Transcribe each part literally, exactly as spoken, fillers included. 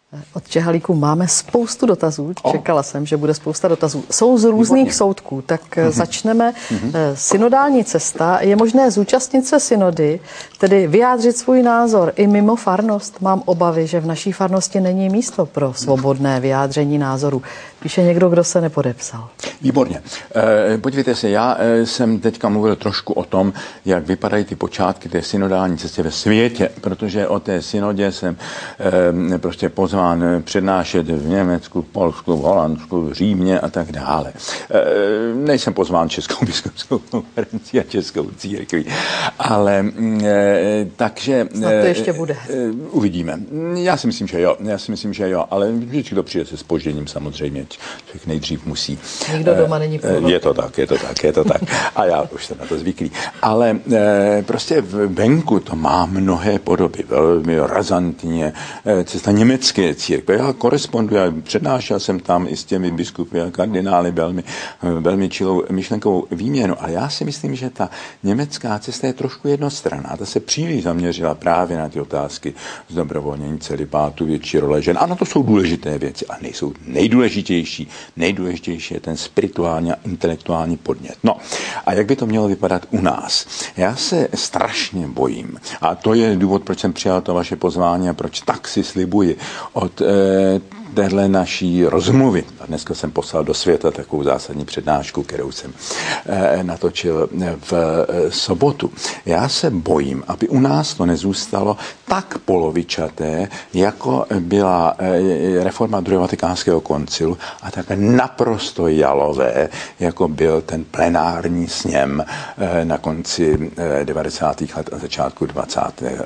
Od Čehalíku máme spoustu dotazů. Čekala jsem, že bude spousta dotazů. Jsou z různých Výborně. soudků, tak mm-hmm. začneme. Mm-hmm. Synodální cesta. Je možné zúčastnit se synody, tedy vyjádřit svůj názor i mimo farnost? Mám obavy, že v naší farnosti není místo pro svobodné vyjádření názoru. Píše někdo, kdo se nepodepsal. Výborně. E, podívejte se, já e, jsem teďka mluvil trošku o tom, jak vypadají ty počátky té synodální cesty ve světě, protože o té synodě jsem e, prostě pozván přednášet v Německu, Polsku, v Holandsku, v Římě a tak dále. E, nejsem pozván Českou biskupskou konferenci a Českou církví, ale e, takže... Snad to ještě bude. E, uvidíme. Já si myslím, že jo. Já si myslím, že jo, ale vždycky to přijde se zpožděním samozřejmě. Člověk nejdřív musí. Nikdo doma není prorok. Je to tak, je to tak, je to tak. A já už jsem na to zvyklý. Ale e, prostě venku to má mnohé podoby. Velmi razantně. E, cesta německé církve. Já koresponduji, přednášel jsem tam i s těmi biskupy a kardinály velmi, velmi čilou myšlenkovou výměnu. Ale já si myslím, že ta německá cesta je trošku jednostranná. Ta se příliš zaměřila právě na ty otázky zdobrovolnění celibátu, větší role žen. Ano, to jsou důležité věci, ale nejsou nejdůležitější. Nejdůležitější je ten spirituální a intelektuální podnět. No a jak by to mělo vypadat u nás? Já se strašně bojím. A to je důvod, proč jsem přijal to vaše pozvání a proč tak si slibuji od eh, téhle naší rozmluvy. A dneska jsem poslal do světa takovou zásadní přednášku, kterou jsem eh, natočil v eh, sobotu. Já se bojím, aby u nás to nezůstalo tak polovičaté, jako byla eh, reforma druhého vatikánského koncilu a tak naprosto jalové, jako byl ten plenární sněm eh, na konci eh, devadesátých let a začátku dvacátých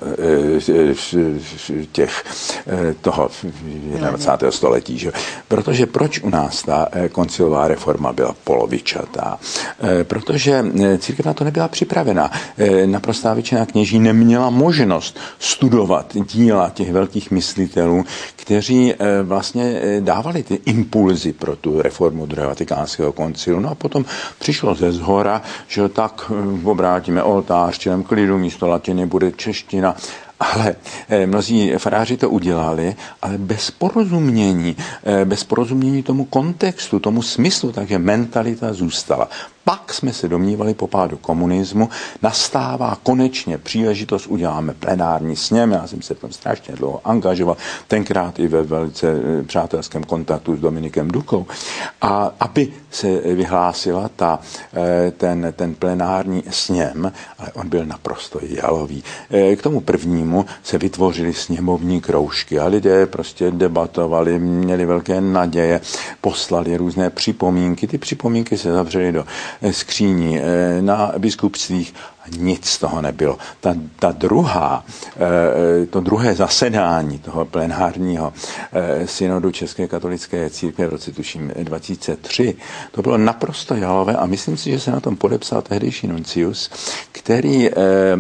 eh, těch eh, toho dvacátého století. Že? Protože proč u nás ta koncilová reforma byla polovičatá? Protože církev na to nebyla připravena. Naprostá většina kněží neměla možnost studovat díla těch velkých myslitelů, kteří vlastně dávali ty impulzy pro tu reformu druhého vatikánského koncilu. No a potom přišlo ze zhora, že tak obrátíme oltář, čilem klidu, místo latiny bude čeština. Ale eh, mnozí faráři to udělali, ale bez porozumění, eh, bez porozumění tomu kontextu, tomu smyslu, takže mentalita zůstala. Pak jsme se domnívali po pádu komunismu, nastává konečně příležitost, uděláme plenární sněm, já jsem se tam strašně dlouho angažoval, tenkrát i ve velice přátelském kontaktu s Dominikem Dukou, a aby se vyhlásila ta, ten, ten plenární sněm, ale on byl naprosto jalový. K tomu prvnímu se vytvořily sněmovní kroužky a lidé prostě debatovali, měli velké naděje, poslali různé připomínky, ty připomínky se zavřely do skříní na biskupstvích a nic z toho nebylo. Ta, ta druhá, to druhé zasedání toho plenárního synodu České katolické církve v roce tuším dva tisíce tři, to bylo naprosto jalové a myslím si, že se na tom podepsal tehdejší nuncius, který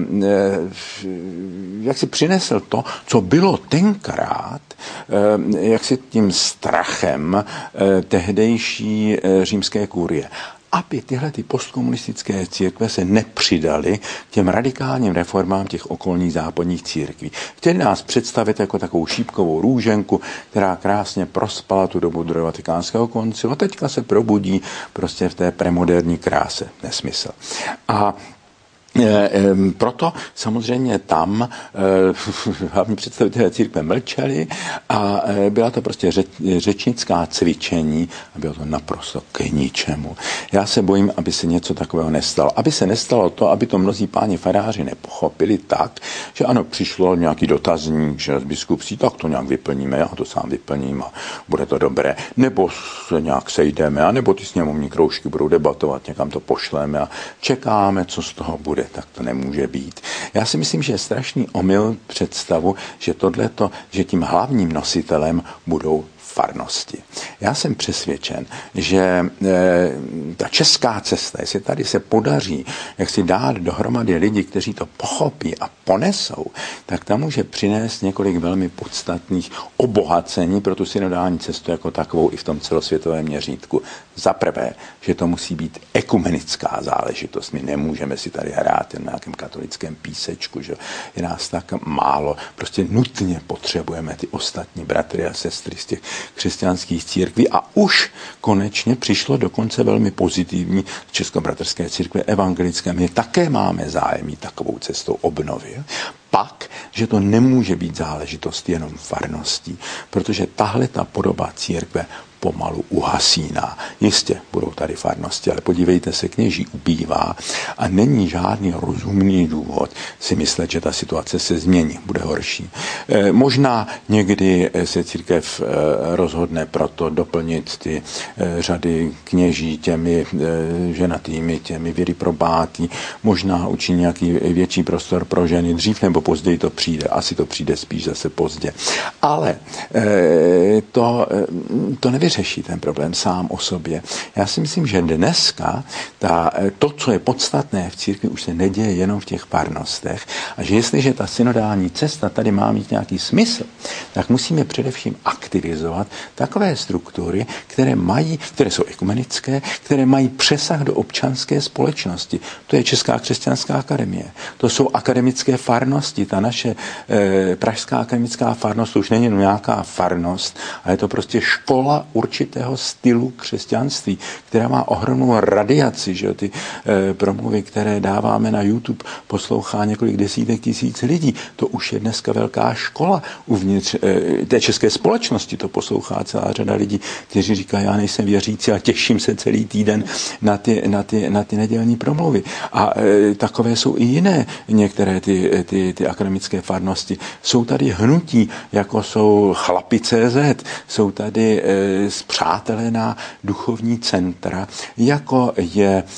jak si přinesl to, co bylo tenkrát, jak si tím strachem tehdejší římské kurie. Aby tyhle ty postkomunistické církve se nepřidaly k těm radikálním reformám těch okolních západních církví. Chtěli nás představit jako takovou šípkovou růženku, která krásně prospala tu dobu druhého vatikánského koncilu a teďka se probudí prostě v té premoderní kráse. Nesmysl. A proto samozřejmě tam hlavní představitelé církve mlčeli a byla to prostě řečnická cvičení a bylo to naprosto k ničemu. Já se bojím, aby se něco takového nestalo. Aby se nestalo to, aby to mnozí páni faráři nepochopili tak, že ano, přišlo nějaký dotazník, že z biskupství, tak to nějak vyplníme, já to sám vyplním a bude to dobré. Nebo se nějak sejdeme, a nebo ty sněmovní kroužky budou debatovat, někam to pošleme a čekáme, co z toho bude. Tak to nemůže být. Já si myslím, že je strašný omyl představu, že tohleto, že tím hlavním nositelem budou farnosti. Já jsem přesvědčen, že e, ta česká cesta, jestli tady se podaří, jak si dát dohromady lidi, kteří to pochopí a ponesou, tak tam může přinést několik velmi podstatných obohacení pro tu synodální cestu jako takovou i v tom celosvětovém měřítku. Za prvé, že to musí být ekumenická záležitost. My nemůžeme si tady hrát hrát na nějakém katolickém písečku, že je nás tak málo. Prostě nutně potřebujeme ty ostatní bratry a sestry z těch křesťanských církví a už konečně přišlo dokonce velmi pozitivní Českobratrské církve evangelické. My také máme zájem jít takovou cestou obnovy. Pak, že to nemůže být záležitost jenom farností, protože tahle ta podoba církve pomalu uhasíná. Jistě budou tady farnosti, ale podívejte se, kněží ubývá a není žádný rozumný důvod si myslet, že ta situace se změní, bude horší. E, možná někdy se církev e, rozhodne proto doplnit ty e, řady kněží těmi e, ženatými, těmi vyryprobátí, možná učiní nějaký větší prostor pro ženy, dřív nebo později to přijde, asi to přijde spíš zase pozdě. Ale e, to, e, to nevyřeší řeší ten problém sám o sobě. Já si myslím, že dneska ta, to, co je podstatné v církvi, už se neděje jenom v těch farnostech a že jestliže ta synodální cesta tady má mít nějaký smysl, tak musíme především aktivizovat takové struktury, které mají, které jsou ekumenické, které mají přesah do občanské společnosti. To je Česká křesťanská akademie. To jsou akademické farnosti. Ta naše eh, pražská akademická farnost už není jenom nějaká farnost, ale je to prostě škola určitého stylu křesťanství, která má ohromnou radiaci, že ty e, promluvy, které dáváme na YouTube, poslouchá několik desítek tisíc lidí. To už je dneska velká škola uvnitř e, té české společnosti, to poslouchá celá řada lidí, kteří říkají, já nejsem věřící a těším se celý týden na ty, na ty, na ty nedělní promluvy. A e, takové jsou i jiné některé ty, ty, ty akademické farnosti. Jsou tady hnutí, jako jsou chlapi tečka cé zet, jsou tady e, spřátelená duchovní centra, jako je e,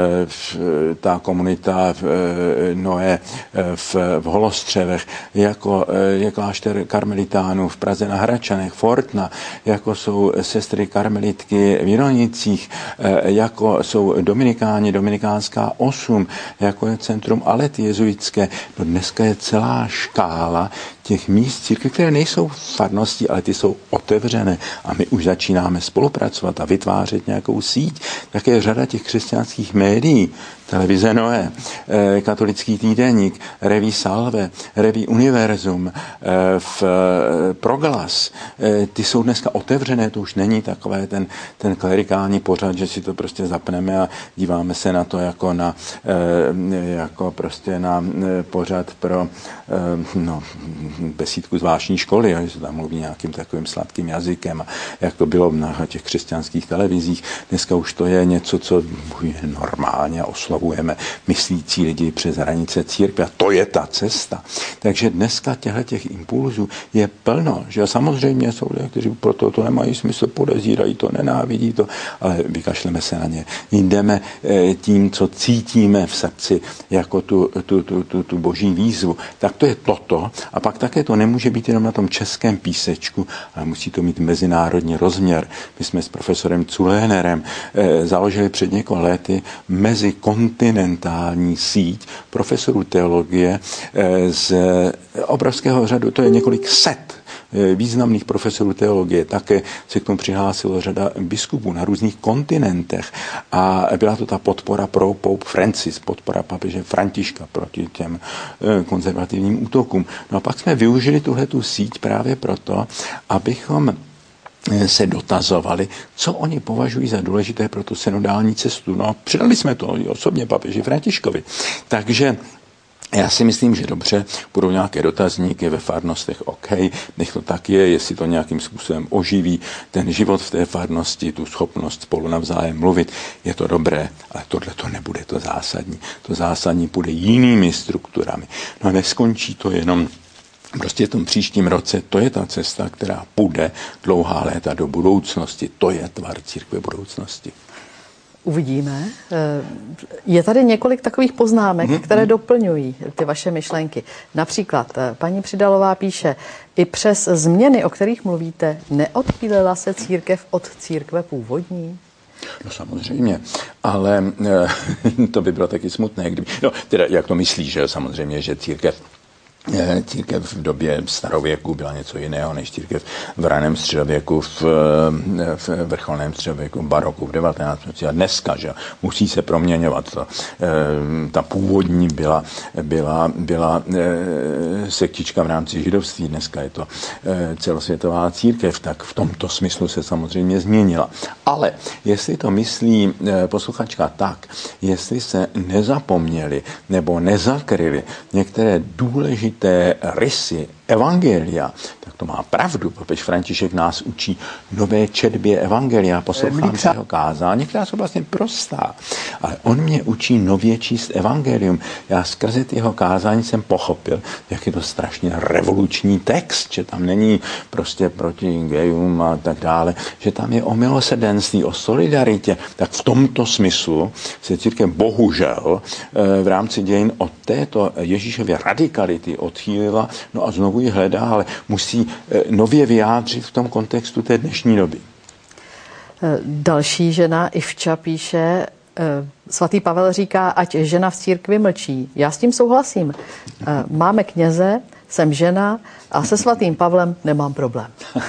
ta komunita v, e, Noé e, v, v Holostřevech, jako je klášter karmelitánů v Praze na Hradčanech, Fortna, jako jsou sestry karmelitky v Jironicích, e, jako jsou dominikáni, dominikánská osm, jako je centrum Alety jezuitské. No dneska je celá škála těch míst církve, které nejsou farnosti, ale ty jsou otevřené a my už začínáme spolupracovat a vytvářet nějakou síť. Také řada těch křesťanských médií, televize Noé, eh, katolický týdeník, Reví Salve, Reví Univerzum, eh, v eh, Proglas, eh, ty jsou dneska otevřené, to už není takové ten, ten klerikální pořad, že si to prostě zapneme a díváme se na to jako na eh, jako prostě na eh, pořad pro eh, no, besídku zvláštní školy, že se tam mluví nějakým takovým sladkým jazykem a jak to bylo na těch křesťanských televizích. Dneska už to je něco, co je normálně a oslavujeme myslící lidi přes hranice církve a to je ta cesta. Takže dneska těchto těch impulzů je plno, že samozřejmě jsou lidé, kteří proto to nemají smysl, podezírají to, nenávidí to, ale vykašleme se na ně. Jdeme tím, co cítíme v srdci jako tu, tu, tu, tu, tu boží výzvu. Tak to je toto a pak také to nemůže být jenom na tom českém písečku, ale musí to mít mezinárodní rozměr. My jsme s profesorem Culénerem eh, založili před několika lety mezikontinentální síť profesorů teologie eh, z obrovského řadu, to je několik set významných profesorů teologie. Také se k tomu přihlásilo řada biskupů na různých kontinentech a byla to ta podpora pro Pope Francis, podpora papeže Františka proti těm konzervativním útokům. No a pak jsme využili tuhletu síť právě proto, abychom se dotazovali, co oni považují za důležité pro tu synodální cestu. No a přidali jsme to osobně papeži Františkovi. Takže já si myslím, že dobře, budou nějaké dotazníky ve farnostech, OK, nech to tak je, jestli to nějakým způsobem oživí ten život v té farnosti, tu schopnost spolu navzájem mluvit, je to dobré, ale tohle to nebude to zásadní. To zásadní bude jinými strukturami. No a neskončí to jenom prostě v tom příštím roce, to je ta cesta, která půjde dlouhá léta do budoucnosti. To je tvar církve budoucnosti. Uvidíme. Je tady několik takových poznámek, hmm, které hmm. doplňují ty vaše myšlenky. Například paní Přidalová píše, i přes změny, o kterých mluvíte, neodchýlila se církev od církve původní? No samozřejmě, ale to by bylo taky smutné, kdyby, no teda jak to myslíš, že samozřejmě, že církev Církev v době starověku byla něco jiného než církev v raném středověku, v, v vrcholném středověku, v baroku, v devatenáctém století. A dneska, že musí se proměňovat. To, ta původní byla, byla, byla sektička v rámci židovství, dneska je to celosvětová církev, tak v tomto smyslu se samozřejmě změnila. Ale jestli to myslí posluchačka tak, jestli se nezapomněli nebo nezakryli některé důležité té rysy evangelia, tak to má pravdu. Papež František nás učí nové četbě evangelia, poslouchám se jeho kázání, která jsou vlastně prostá. Ale on mě učí nově číst evangelium. Já skrze jeho kázání jsem pochopil, jak je to strašně revoluční text, že tam není prostě proti gejům a tak dále, že tam je o milosrdenství, o solidaritě. Tak v tomto smyslu se církev bohužel v rámci dějin od této Ježíšově radikality odchýlila, no a znovu ji hledá, ale musí nově vyjádřit v tom kontextu té dnešní doby. Další žena, Ivča, píše, svatý Pavel říká, ať žena v církvi mlčí. Já s tím souhlasím. Máme kněze, jsem žena a se svatým Pavlem nemám problém.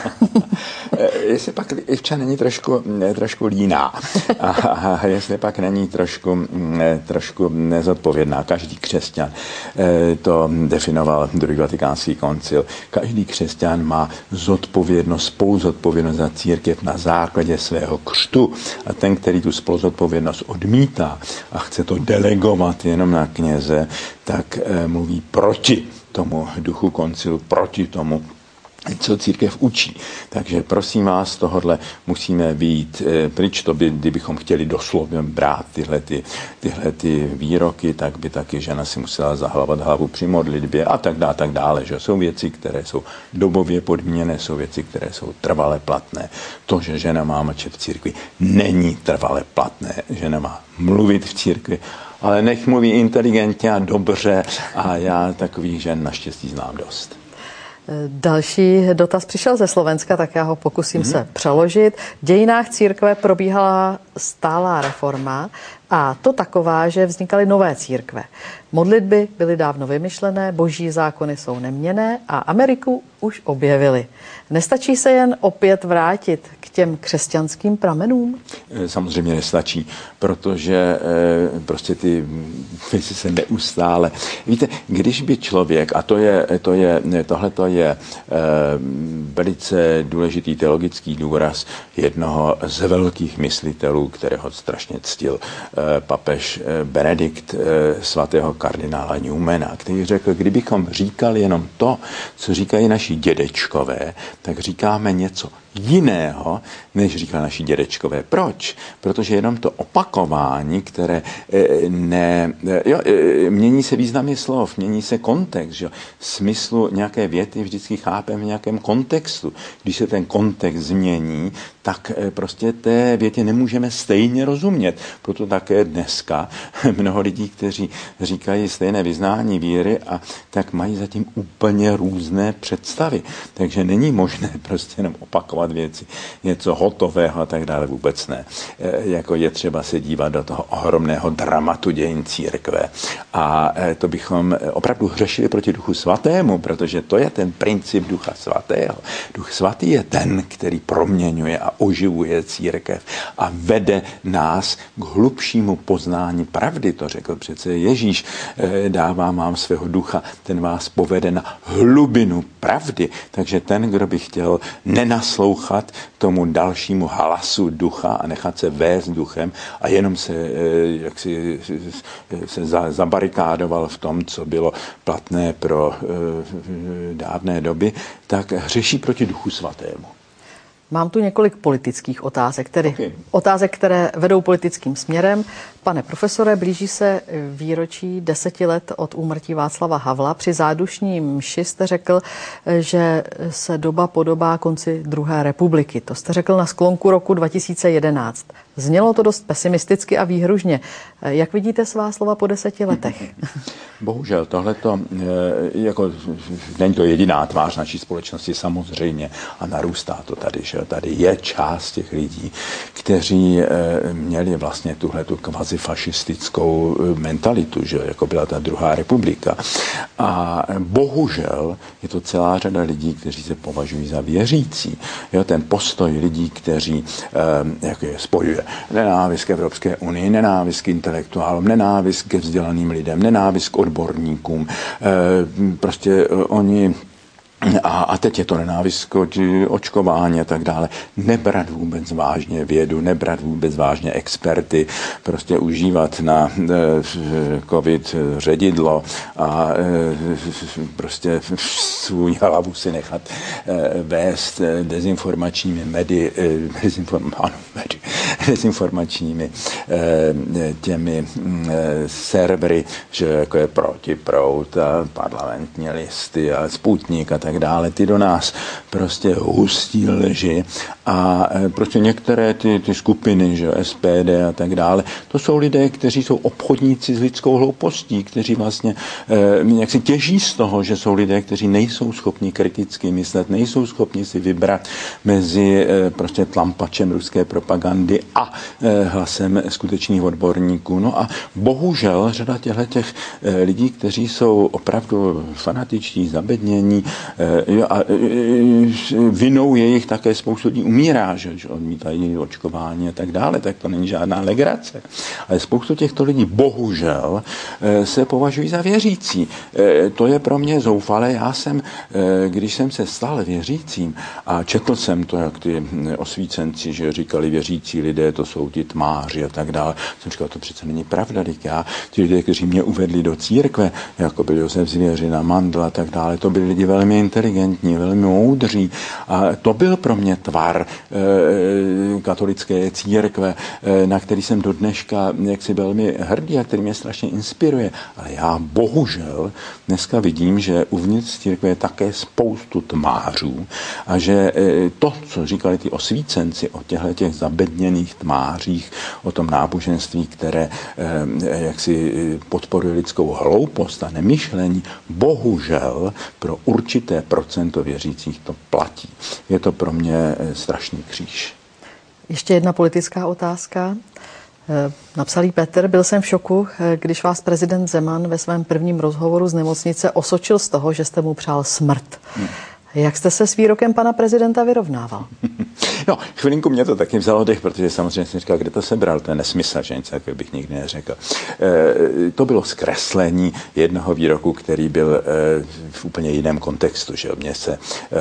Jestli pak Ivča není trošku, trošku líná a, a jestli pak není trošku, trošku nezodpovědná. Každý křesťan, to definoval druhý vatikánský koncil, každý křesťan má zodpovědnost, spoluzodpovědnost za církev na základě svého křtu. A ten, který tu spoluzodpovědnost odmítá a chce to delegovat jenom na kněze, tak mluví proti tomu duchu koncilu, proti tomu, co církev učí. Takže prosím vás, tohodle musíme být pryč, to by, kdybychom chtěli doslovně brát tyhle, ty, tyhle ty výroky, tak by taky žena si musela zahlavat hlavu při modlitbě a tak dále, a tak dále. Že jsou věci, které jsou dobově podmíněné, jsou věci, které jsou trvale platné. To, že žena má mlčet v církvi, není trvale platné. Žena má mluvit v církvi, ale nech mluví inteligentně a dobře a já takových žen naštěstí znám dost. Další dotaz přišel ze Slovenska, tak já ho pokusím mm-hmm. se přeložit. V dějinách církve probíhala stálá reforma a to taková, že vznikaly nové církve. Modlitby byly dávno vymyšlené, boží zákony jsou neměnné a Ameriku už objevili. Nestačí se jen opět vrátit k těm křesťanským pramenům? Samozřejmě nestačí, protože prostě ty věci se neustále... Víte, když by člověk, a to je, to je, tohleto je velice důležitý teologický důraz jednoho z velkých myslitelů, kterého strašně ctil papež Benedikt, svatého kardinála Newmana, který řekl, kdybychom říkali jenom to, co říkají naši dědečkové, tak říkáme něco jiného, než říkali naši dědečkové. Proč? Protože jenom to opakování, které ne... Jo, mění se významy slov, mění se kontext. Že? Smyslu nějaké věty vždycky chápeme v nějakém kontextu. Když se ten kontext změní, tak prostě té větě nemůžeme stejně rozumět. Proto také dneska mnoho lidí, kteří říkají stejné vyznání víry, a tak mají zatím úplně různé představy. Takže není možné prostě jenom opakovat věci, něco hotového a tak dále, vůbec ne. E, jako je třeba se dívat do toho ohromného dramatu dějin církve. A e, to bychom opravdu hřešili proti Duchu Svatému, protože to je ten princip Ducha Svatého. Duch Svatý je ten, který proměňuje a oživuje církev a vede nás k hlubšímu poznání pravdy. To řekl přece Ježíš. E, dávám vám svého ducha, ten vás povede na hlubinu pravdy. Takže ten, kdo by chtěl nenaslouchat tomu dalšímu hlasu ducha a nechat se vést duchem a jenom se, jak si, se zabarikádoval v tom, co bylo platné pro dávné doby, tak hřeší proti Duchu Svatému. Mám tu několik politických otázek, tedy okay. otázek, které vedou politickým směrem. Pane profesore, blíží se výročí deseti let od úmrtí Václava Havla. Při zádušní mši jste řekl, že se doba podobá konci druhé republiky. To jste řekl na sklonku roku dva tisíce jedenáct. Znělo to dost pesimisticky a výhružně. Jak vidíte svá slova po deseti letech? Bohužel, tohleto, jako není to jediná tvář naší společnosti samozřejmě a narůstá to tady, že tady je část těch lidí, kteří měli vlastně tuhletu kvazi nazifašistickou mentalitu, že jako byla ta druhá republika. A bohužel je to celá řada lidí, kteří se považují za věřící. Jo, ten postoj lidí, kteří eh, jak je, spojuje nenávist k Evropské unii, nenávist k intelektuálům, nenávist ke vzdělaným lidem, nenávist k odborníkům. Eh, prostě eh, oni A, a teď je to nenávist k očkování a tak dále. Nebrat vůbec vážně vědu, nebrat vůbec vážně experty, prostě užívat na e, covid ředidlo a e, prostě svou hlavu si nechat e, vést dezinformačními medi, e, dezinform, ano, medi, dezinformačními e, těmi e, servery, že jako je Protiproud a Parlamentní listy a Sputnik a tak dále, ty do nás prostě hustí lži a prostě některé ty, ty skupiny, že S P D a tak dále, to jsou lidé, kteří jsou obchodníci s lidskou hloupostí, kteří vlastně eh, jak si těží z toho, že jsou lidé, kteří nejsou schopni kriticky myslet, nejsou schopni si vybrat mezi eh, prostě tlampačem ruské propagandy a eh, hlasem skutečných odborníků. No a bohužel řada těchto těch eh, lidí, kteří jsou opravdu fanatičtí, zabednění, a vinou jejich také spoustu lidí umírá, že, že odmítají očkování a tak dále, tak to není žádná legrace. Ale spoustu těchto lidí bohužel se považují za věřící. To je pro mě zoufalé. Já jsem, když jsem se stal věřícím a četl jsem to, jak ty osvícenci, že říkali věřící lidé, to jsou ti tmáři a tak dále, jsem říkal, to přece není pravda, teď já, ti lidé, kteří mě uvedli do církve, jako byl Josef Zvěřina, Mandl a tak dále, to byli lidi velmi inteligentní, velmi moudří a to byl pro mě tvar e, katolické církve, e, na který jsem do dneška jaksi velmi hrdý a který mě strašně inspiruje. Ale já bohužel dneska vidím, že uvnitř církve je také spoustu tmářů a že e, to, co říkali ty osvícenci o těchto těch zabedněných tmářích, o tom náboženství, které e, jaksi podporuje lidskou hloupost a nemyšlení, bohužel pro určité procento věřících to platí. Je to pro mě strašný kříž. Ještě jedna politická otázka. Napsal jí Petr, byl jsem v šoku, když vás prezident Zeman ve svém prvním rozhovoru z nemocnice osočil z toho, že jste mu přál smrt. Hmm. Jak jste se s výrokem pana prezidenta vyrovnával? No, chvilinku mě to taky vzalo dech, protože samozřejmě jsem říkal, kde to sebral, to je nesmysl, že nic takového bych nikdy neřekl. E, to bylo zkreslení jednoho výroku, který byl e, v úplně jiném kontextu, že mě se e,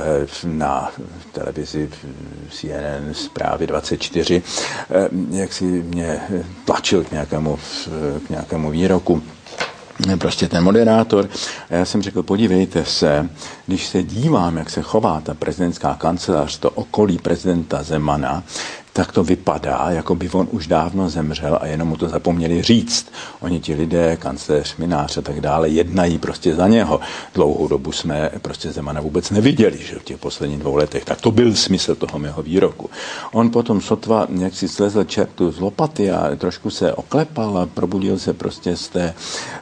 na televizi C N N zprávy dvacet čtyři, e, jak si mě tlačil k nějakému, k nějakému výroku, prostě ten moderátor. A já jsem řekl, podívejte se, když se dívám, jak se chová ta prezidentská kancelář, to okolí prezidenta Zemana, tak to vypadá, jako by on už dávno zemřel a jenom mu to zapomněli říct. Oni ti lidé, kancléř, Mynář a tak dále, jednají prostě za něho. Dlouhou dobu jsme prostě Zemana vůbec neviděli, že v těch posledních dvou letech. Tak to byl smysl toho mého výroku. On potom sotva, jak si slezl čertu z lopaty a trošku se oklepal a probudil se prostě z, té,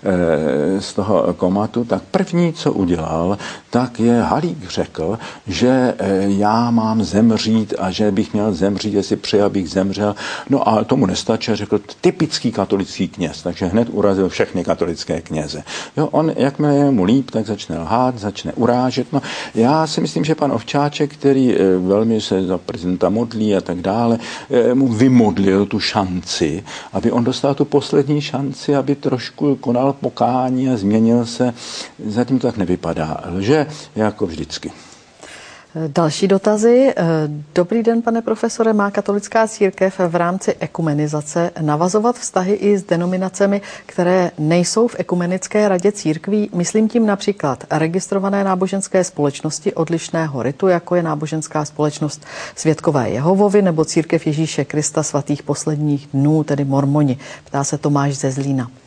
z toho komatu, tak první, co udělal, tak je Halík řekl, že já mám zemřít a že bych měl zemřít, jestli přeji, abych zemřel. No a tomu nestačil, řekl typický katolický kněz, takže hned urazil všechny katolické kněze. Jo, on, jakmile je mu líp, tak začne lhát, začne urážet. No, já si myslím, že pan Ovčáček, který velmi se za prezidenta modlí a tak dále, mu vymodlil tu šanci, aby on dostal tu poslední šanci, aby trošku konal pokání a změnil se. Zatím to tak nevypadá. Lže jako vždycky. Další dotazy. Dobrý den, pane profesore. Má katolická církev v rámci ekumenizace navazovat vztahy i s denominacemi, které nejsou v ekumenické radě církví? Myslím tím například registrované náboženské společnosti odlišného ritu, jako je náboženská společnost Svědkové Jehovovi nebo Církev Ježíše Krista svatých posledních dnů, tedy mormoni. Ptá se Tomáš ze Zlína.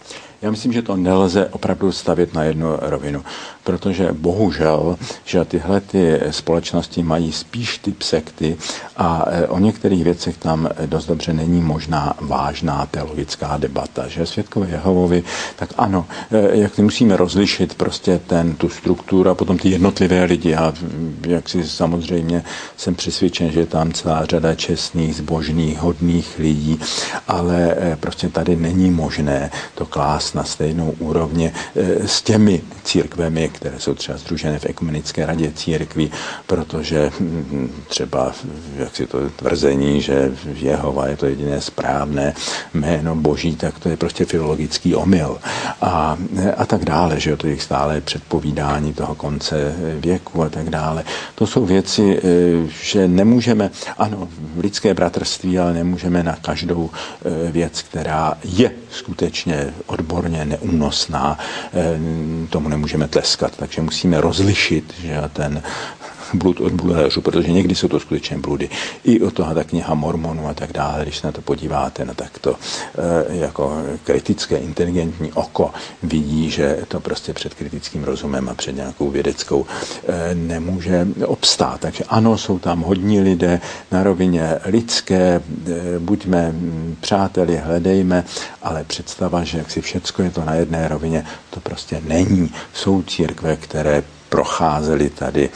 Já myslím, že to nelze opravdu stavět na jednu rovinu, protože bohužel, že tyhle ty společnosti mají spíš ty sekty a o některých věcech tam dost dobře není možná vážná teologická debata, že svědkové Jehovovi, tak ano, jak musíme rozlišit prostě ten, tu strukturu a potom ty jednotlivé lidi a jak si samozřejmě jsem přesvědčen, že je tam celá řada čestných, zbožných, hodných lidí, ale prostě tady není možné to klást na stejnou úrovni s těmi církvemi, které jsou třeba sdružené v Ekumenické radě církví, protože třeba jak si to tvrzení, že Jehova je to jediné správné jméno Boží, tak to je prostě filologický omyl a, a tak dále, že to je stále předpovídání toho konce věku a tak dále. To jsou věci, že nemůžeme, ano, lidské bratrství, ale nemůžeme na každou věc, která je skutečně odborně neúnosná, tomu nemůžeme tleskat, takže musíme rozlišit, že ten blud od bludařů, protože někdy jsou to skutečně bludy. I od toho ta kniha Mormonů a tak dále, když se na to podíváte, no tak to e, jako kritické, inteligentní oko vidí, že to prostě před kritickým rozumem a před nějakou vědeckou e, nemůže obstát. Takže ano, jsou tam hodní lidé na rovině lidské, e, buďme přáteli, hledejme, ale představa, že jak si všecko je to na jedné rovině, to prostě není. Jsou církve, které procházeli tady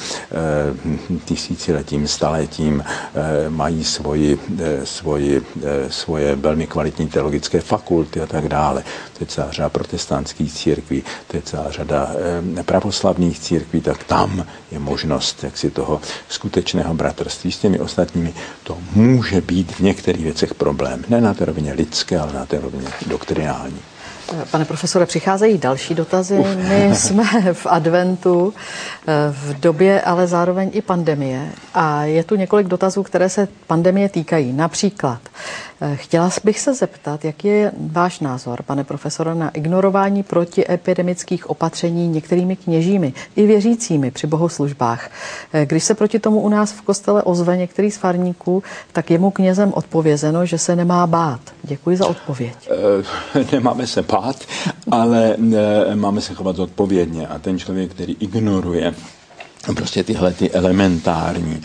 e, tisíciletím, staletím, e, mají svoji, e, svoji, e, svoje velmi kvalitní teologické fakulty a tak dále. To je celá řada protestantských církví, to je celá řada e, pravoslavných církví, tak tam je možnost jaksi toho skutečného bratrství s těmi ostatními. To může být v některých věcech problém. Ne na té rovině lidské, ale na té rovině doktrinální. Pane profesore, přicházejí další dotazy. My jsme v adventu, v době ale zároveň i pandemie a je tu několik dotazů, které se pandemie týkají. Například, chtěla bych se zeptat, jaký je váš názor, pane profesore, na ignorování protiepidemických opatření některými kněžími i věřícími při bohoslužbách. Když se proti tomu u nás v kostele ozve některý z farníků, tak je mu knězem odpovězeno, že se nemá bát. Děkuji za odpověď. E, nemáme se bát, ale e, máme se chovat odpovědně a ten člověk, který ignoruje prostě tyhle ty elementární,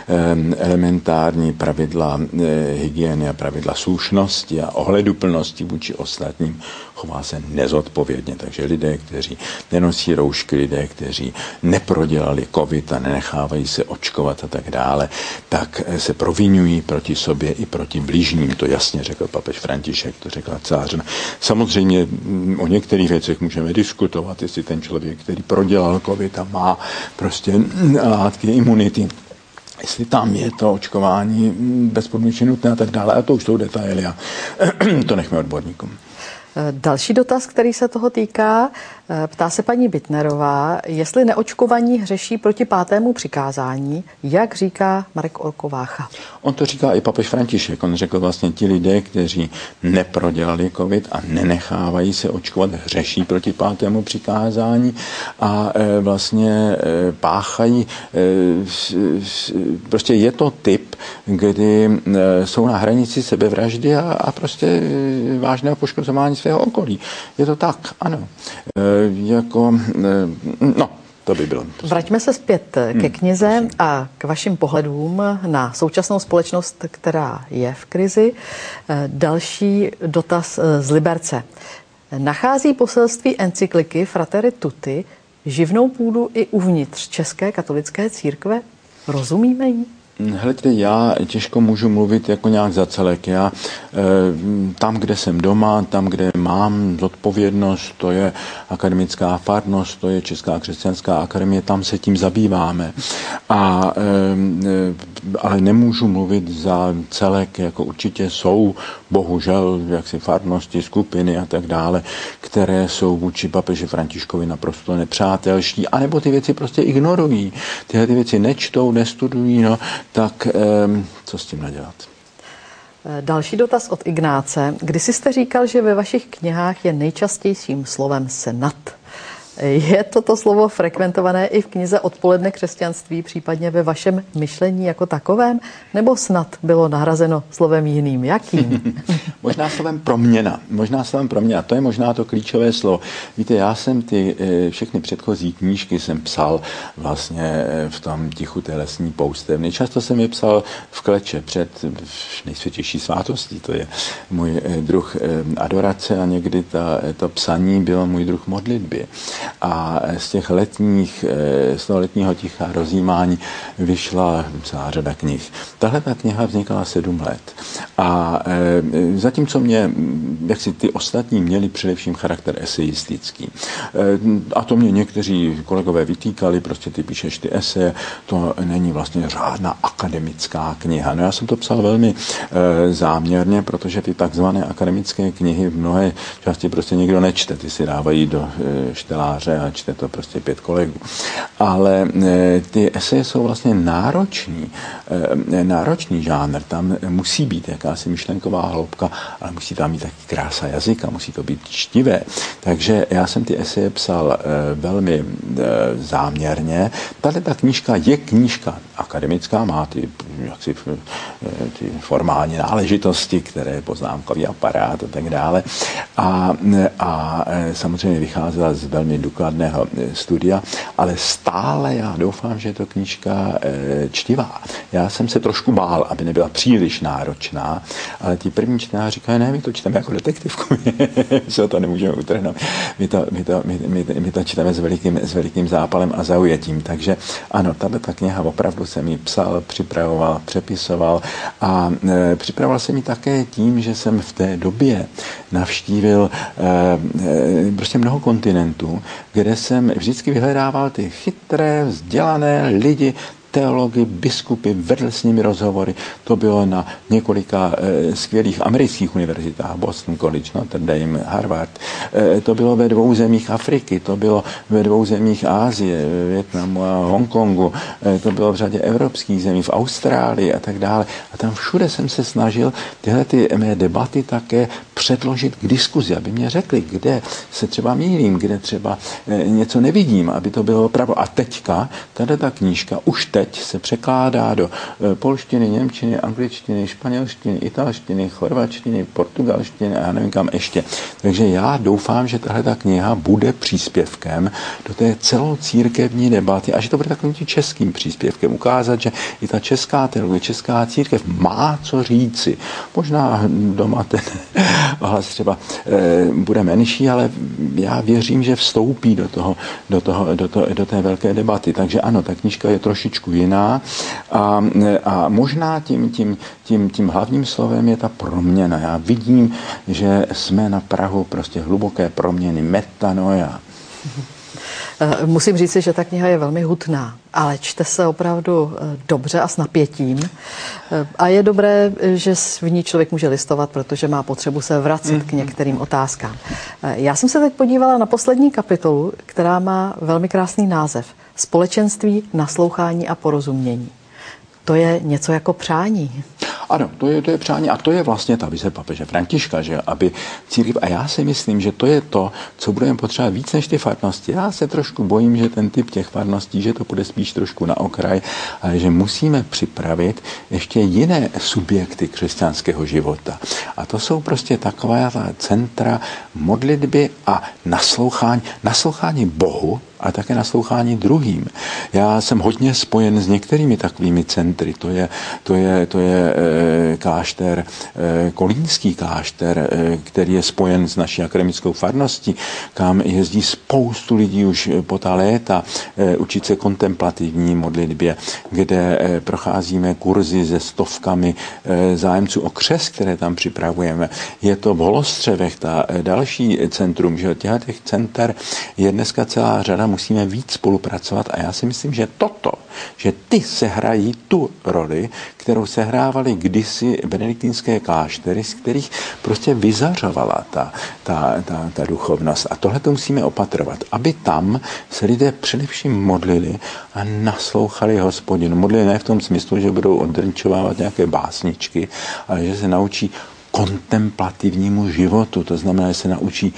elementární pravidla hygieny a pravidla slušnosti a ohleduplnosti vůči ostatním, chová se nezodpovědně. Takže lidé, kteří nenosí roušky, lidé, kteří neprodělali covid a nenechávají se očkovat a tak dále, tak se provinují proti sobě i proti blížním. To jasně řekl papež František, to řekla celá řada. Samozřejmě o některých věcech můžeme diskutovat, jestli ten člověk, který prodělal covid a má prostě látky imunity, jestli tam je to očkování bezpodmínečně nutné a tak dále. A to už jsou detaily a to nechme odborníkům. Další dotaz, který se toho týká, ptá se paní Bitnerová, jestli neočkovaní hřeší proti pátému přikázání, jak říká Marek Orkovácha. On to říká i papež František. On řekl vlastně, ti lidé, kteří neprodělali covid a nenechávají se očkovat, hřeší proti pátému přikázání a e, vlastně e, páchají. E, prostě je to typ, kdy e, jsou na hranici sebevraždy a, a prostě e, vážného poškozování svého okolí. Je to tak, ano. E, jako, e, no, to by bylo. Vraťme se zpět ke knize hmm, a k vašim pohledům na současnou společnost, která je v krizi. Další dotaz z Liberce. Nachází poselství encykliky Fratelli Tutti živnou půdu i uvnitř České katolické církve? Rozumíme jí? Hledajte, já těžko můžu mluvit jako nějak za celek. Já e, tam, kde jsem doma, tam, kde mám zodpovědnost, to je akademická farnost, to je Česká křesťanská akademie, tam se tím zabýváme. A, e, ale nemůžu mluvit za celek, jako určitě jsou, bohužel, jaksi farnosti, skupiny a tak dále, které jsou vůči papeži Františkovi naprosto nepřátelští, anebo ty věci prostě ignorují. Tyhle ty věci nečtou, nestudují, no, tak um, co s tím nadělat? Další dotaz od Ignáce. Kdysi jste říkal, že ve vašich knihách je nejčastějším slovem senat. Je toto slovo frekventované i v knize Odpoledne křesťanství, případně ve vašem myšlení jako takovém, nebo snad bylo nahrazeno slovem jiným? Jakým? Možná slovem proměna. Možná slovem proměna. To je možná to klíčové slovo. Víte, já jsem ty všechny předchozí knížky jsem psal vlastně v tom tichu té lesní poustevny. Často jsem je psal v kleče před nejsvětější svátostí. To je můj druh adorace a někdy ta, to psaní bylo můj druh modlitby. A z těch letních, z toho letního ticha rozjímání vyšla celá řada knih. Tahle ta kniha vznikala sedm let. A e, zatímco mě, jak si ty ostatní měli především charakter esejistický. E, a to mě někteří kolegové vytýkali, prostě ty píšeš ty eseje, to není vlastně řádná akademická kniha. No já jsem to psal velmi e, záměrně, protože ty takzvané akademické knihy v mnohé části prostě nikdo nečte. Ty si dávají do e, šteláře a čte to prostě pět kolegů. Ale e, ty eseje jsou vlastně náročný, e, náročný žánr. Tam musí být jakási myšlenková hloubka, ale musí tam být taky krása jazyka, musí to být čtivé. Takže já jsem ty eseje psal e, velmi e, záměrně. Tady ta knížka je knížka akademická, má ty, jaksi, e, ty formální náležitosti, které poznámkový aparát a tak dále. A, a e, samozřejmě vycházela z velmi důkladného studia, ale stále já doufám, že je to knížka e, čtivá. Já jsem se trošku bál, aby nebyla příliš náročná, ale ti první čtenáři říkají, ne, my to čteme jako detektivku, my se to nemůžeme utrhnout. My to, my to, my, my, my to čteme s velikým, s velikým zápalem a zaujetím. Takže ano, tato ta kniha opravdu jsem ji psal, připravoval, přepisoval a e, připravoval jsem ji také tím, že jsem v té době navštívil e, e, prostě mnoho kontinentů, kde jsem vždycky vyhledával ty chytré, vzdělané lidi, teology, biskupy, vedl s nimi rozhovory. To bylo na několika e, skvělých amerických univerzitách, Boston College, Notre Dame, Harvard. E, to bylo ve dvou zemích Afriky, to bylo ve dvou zemích Asie, Vietnamu a Hongkongu, e, to bylo v řadě evropských zemí, v Austrálii a tak dále. A tam všude jsem se snažil tyhle ty mé debaty také předložit k diskuzi, aby mě řekli, kde se třeba mýlím, kde třeba e, něco nevidím, aby to bylo opravdu. A teďka, tato ta knížka už teď se překládá do polštiny, němčiny, angličtiny, španělštiny, italštiny, chorvačtiny, portugalštiny a já nevím kam ještě. Takže já doufám, že tahle ta kniha bude příspěvkem do té celocírkevní debaty a že to bude takovým tím českým příspěvkem. Ukázat, že i ta česká teologie, česká církev má co říci. Možná doma ten hlas třeba e, bude menší, ale já věřím, že vstoupí do toho, do toho, do toho, do té velké debaty. Takže ano, ta knížka je trošičku jiná a, a možná tím, tím, tím, tím hlavním slovem je ta proměna. Já vidím, že jsme na prahu prostě hluboké proměny, metanoia. Musím říct, že ta kniha je velmi hutná, ale čte se opravdu dobře a s napětím. A je dobré, že v ní člověk může listovat, protože má potřebu se vracet k některým otázkám. Já jsem se teď podívala na poslední kapitolu, která má velmi krásný název. Společenství, naslouchání a porozumění. To je něco jako přání. Ano, to je, to je přání a to je vlastně ta vize papeže Františka, že aby církev, a já si myslím, že to je to, co budeme potřebovat víc než ty farnosti. Já se trošku bojím, že ten typ těch farností, že to bude spíš trošku na okraj, ale že musíme připravit ještě jiné subjekty křesťanského života. A to jsou prostě taková ta centra modlitby a naslouchání, naslouchání Bohu, a také naslouchání druhým. Já jsem hodně spojen s některými takovými centry. To je, to je, to je e, klášter, e, kolínský klášter, e, který je spojen s naší akademickou farností, kam jezdí spoustu lidí už po ta léta e, učit se kontemplativní modlitbě, kde e, procházíme kurzy se stovkami e, zájemců o křest, které tam připravujeme. Je to v Holostřevech, ta e, další centrum, že těch center je dneska celá řada, musíme víc spolupracovat a já si myslím, že toto, že ty sehrají tu roli, kterou sehrávaly kdysi benediktínské kláštery, z kterých prostě vyzařovala ta, ta, ta, ta duchovnost. A tohle to musíme opatrovat, aby tam se lidé především modlili a naslouchali Hospodinu. Modlili ne v tom smyslu, že budou oddrnčovávat nějaké básničky, ale že se naučí kontemplativnímu životu, to znamená, že se naučí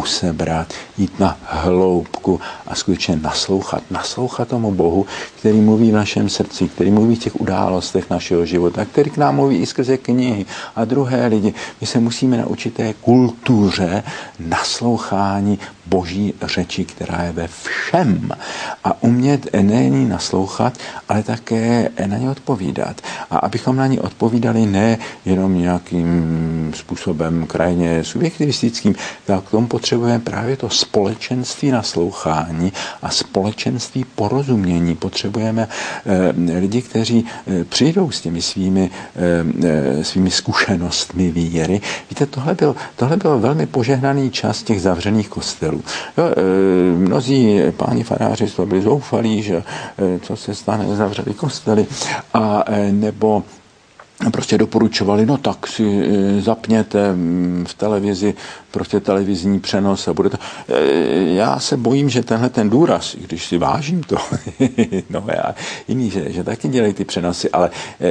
usebrat, jít na hloubku a skutečně naslouchat. Naslouchat tomu Bohu, který mluví v našem srdci, který mluví v těch událostech našeho života, který k nám mluví i skrze knihy a druhé lidi. My se musíme naučit té kultuře naslouchání Boží řeči, která je ve všem. A umět nejen naslouchat, ale také na ně odpovídat. A abychom na ně odpovídali ne jenom nějakým způsobem krajně subjektivistickým, tak k tomu potřebujeme právě to společenství naslouchání a společenství porozumění. Potřebujeme eh, lidi, kteří eh, přijdou s těmi svými, eh, svými zkušenostmi víry. Víte, tohle byl, tohle byl velmi požehnaný čas těch zavřených kostelů. Jo, e, mnozí páni faráři to byli zoufalí, že e, co se stane, zavřeli kostely, a e, nebo prostě doporučovali, no tak si zapněte v televizi prostě televizní přenos a bude to. Já se bojím, že tenhle ten důraz, když si vážím to, no já jiný, že, že taky dělají ty přenosy, ale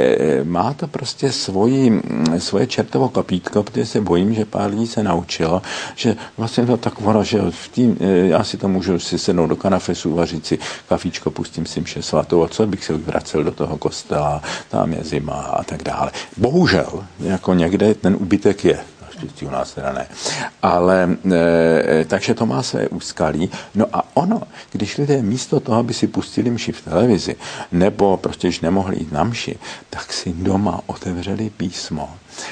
má to prostě svoji, svoje čertovo kapítko, protože se bojím, že pár lidí se naučilo, že vlastně to tak ono, že v tým, já si to můžu si sednout do kanafesu, vařit si kafíčko, pustím si mše svatou a co bych se vracel do toho kostela, tam je zima a tak dále. Ale bohužel, jako někde ten úbytek je. Naštěstí u nás teda ne. Ale e, takže to má své úskalí. No a ono, když lidé místo toho, aby si pustili mši v televizi, nebo prostě už nemohli jít na mši, tak si doma otevřeli písmo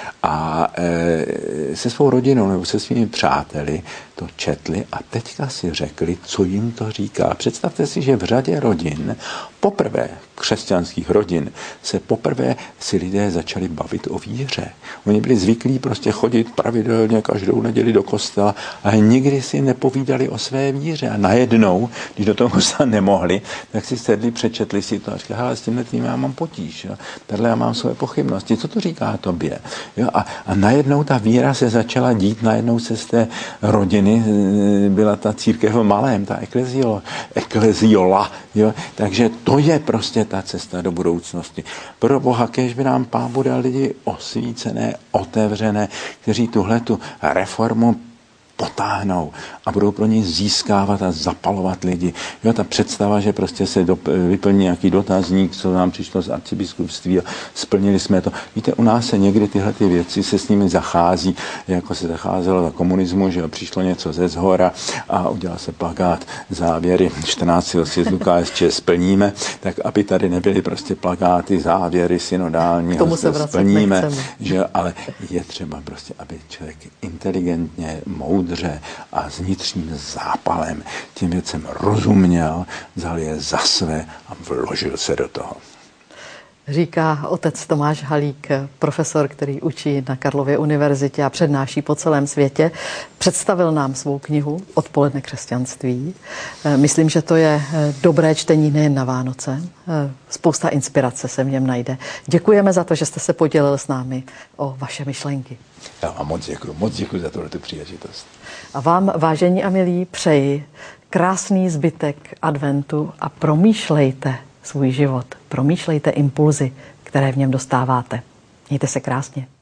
a e, se svou rodinou nebo se svými přáteli to četli a teďka si řekli, co jim to říká. Představte si, že v řadě rodin, poprvé křesťanských rodin, se poprvé si lidé začali bavit o víře. Oni byli zvyklí prostě chodit pravidelně každou neděli do kostela, ale nikdy si nepovídali o své víře. A najednou, když do toho kostela nemohli, tak si sedli, přečetli si to a říkali, hele, s tímhle tím já mám potíž. Jo? Tady já mám své pochybnosti. Co to říká tobě? Jo? A, a najednou ta víra se začala dít, najednou se z té rodiny byla ta církev v malém, ta ekleziola, ekleziola. Jo? Takže to je prostě ta cesta do budoucnosti. Pro Boha, kéž by nám Pán Bůh dal lidi osvícené, otevřené, kteří tuhletu reformu potáhnou a budou pro ně získávat a zapalovat lidi. Jo, ta představa, že prostě se do, vyplní nějaký dotazník, co nám přišlo z arcibiskupství a splnili jsme to. Víte, u nás se někdy tyhle ty věci se s nimi zachází, jako se zacházelo za komunismu, že přišlo něco ze zhora a udělal se plakát závěry čtrnáctého sjezdu K S Č splníme, tak aby tady nebyly prostě plakáty, závěry synodální, k tomu se splníme, že, ale je třeba prostě, aby člověk inteligentně, moudrě a s vnitřním zápalem těm věcem rozuměl, vzal je za své a vložil se do toho. Říká otec Tomáš Halík, profesor, který učí na Karlově univerzitě a přednáší po celém světě. Představil nám svou knihu Odpoledne křesťanství. Myslím, že to je dobré čtení nejen na Vánoce. Spousta inspirace se v něm najde. Děkujeme za to, že jste se podělil s námi o vaše myšlenky. Já vám moc děkuji, moc děkuji za tuto příležitost. A vám, vážení a milí, přeji krásný zbytek adventu a promýšlejte svůj život. Promýšlejte impulzy, které v něm dostáváte. Mějte se krásně.